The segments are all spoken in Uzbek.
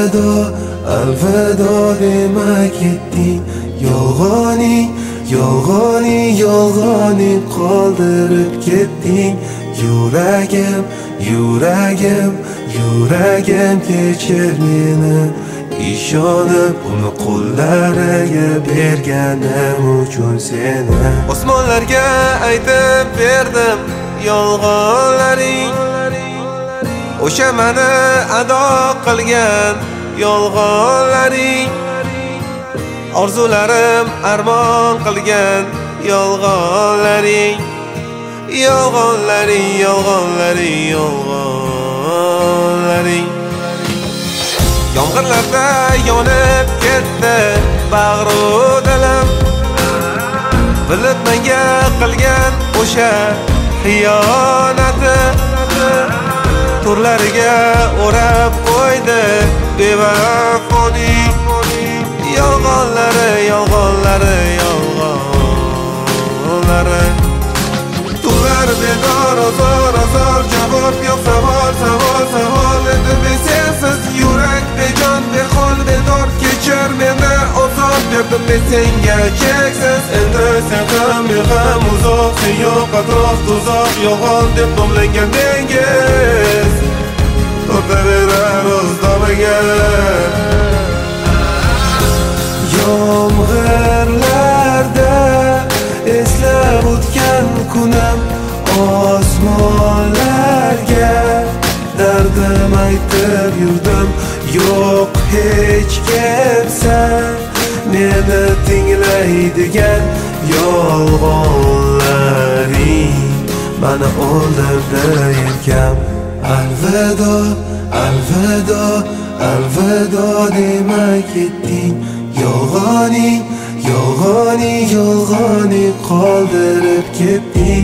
Alvido, alvido demay ketding. Yolg'oning qoldirib ketding. Yuragim kechir meni. Ishonib uni qo'llariga berganim uchun seni. Osmonlarga aytib berdim yolg'onlaring. O'sha meni ado qilgan yolg'onlaring. Orzularim armon qilgan yolg'onlaring. Yomg'irlarda yonib ketdi bag'ru dilim. Bilib menga qilgan o'sha xiyonati turlariga o'rab qo'ydi bevafoning yolg'onlari. Turlar bedor azor javob yo'q savol endi sensiz yurak bejon behol bedor kechir meni ozod berdim men senga cheksiz. Endi sen ham men ham uzoq, sen yo'q atrof tuzoq yolg'on deb nomlangan dengiz o'taverar o'z domiga. Yomg'irlarda eslab o'tgan kunim osmonlarga dardim aytib yurdim. Yo'q hech kimsa meni tinglaydigan yolg'onlaring mani o'ldirdi yelkam. Alvido demay ketding. Yolg'oning qoldirib ketding.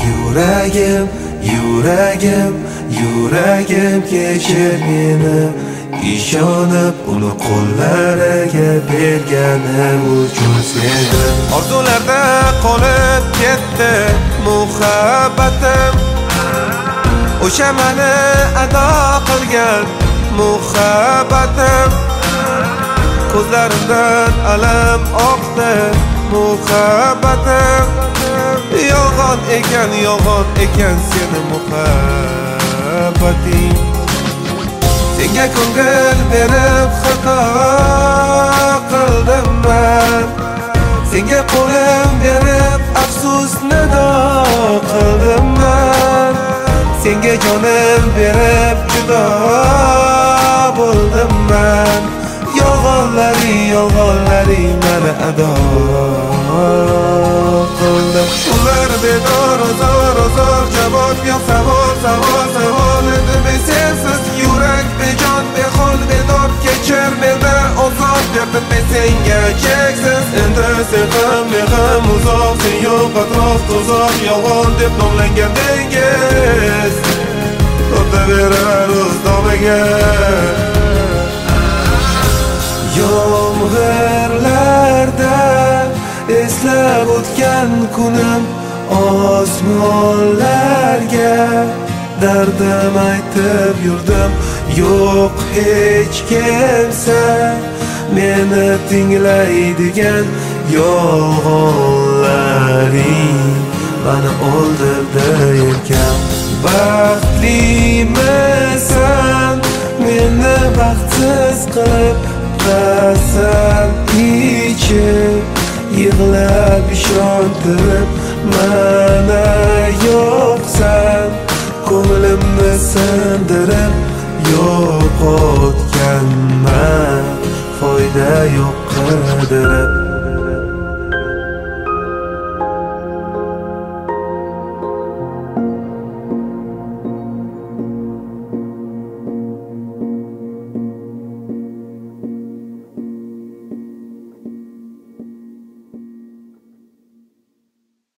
Yuragim kechir meni. Ishonib uni qo'llariga berganim uchun seni. Orzularda qolib ketdi muhabbatim. O'sha meni ado qilgan muhabbatim. Ko'zlarimdan alam oqdi muhabbatim. Yolg'on ekan seni muhabbating. Senga ko'ngil berib xato qildim men. Senga qo'lim berib afsus nido qildim men. Senga jonim berib judo bo'ldim men. Yolg'onlaring meni ado qildi. Ular bedor azor javob yo'q savol endi men sensiz yurak bejon behol bedor kechir meni ozod berdim men senga cheksiz. Endi sen ham men ham uzoq, sen yo'q atrof tuzoq yolg'on deb nomlangan dengiz o'taverar o'z domiga. Yomg'irlarda eslab o'tgan kunim osmonlarga dardim aytib yurdim. Yo'q hech kimsa meni tinglaydigan yolg'onlaring mani o'ldirdi yelkam. Baxtlimisan meni baxtsiz qilib qasam ichib yig'lab ishontirib mana yo'qsan. Ko'nglimni sindirib yo'qotganman foyda yo'q qidirib.